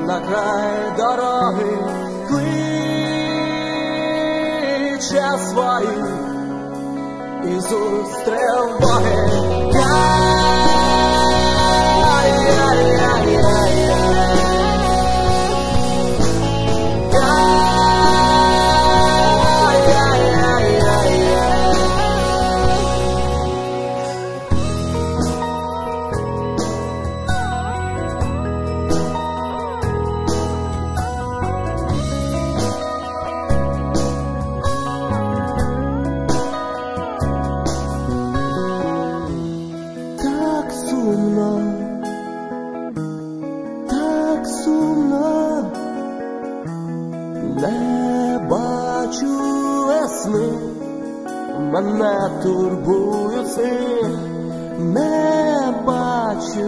на край дороги, кличе своїх і зустрів Боги. Так сумно, не бачу весни, мене турбують сни, не бачу,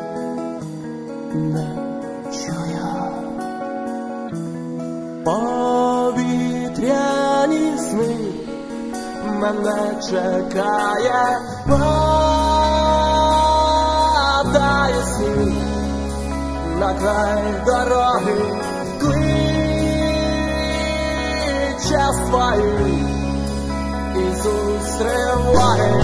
не чую. Повітряні сни мене чекає, падаю сніг на край дороги, кличе своїх і зустріває.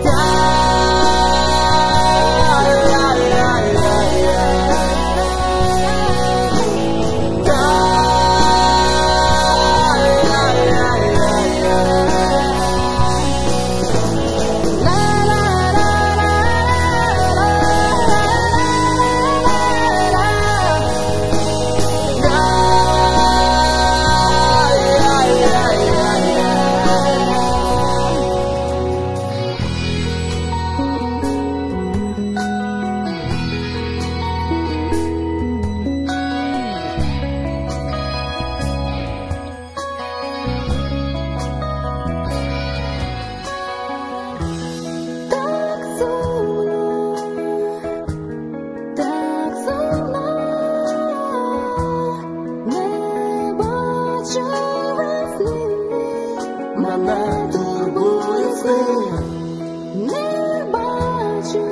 Мене турбують сни, не бачу,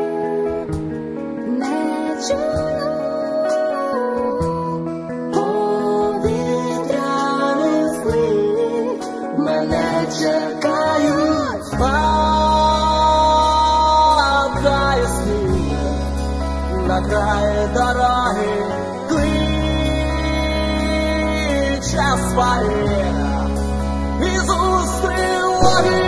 не чую. повітряні сни мене чекають, падає сніг на край дороги, кличе своїх і зустріває.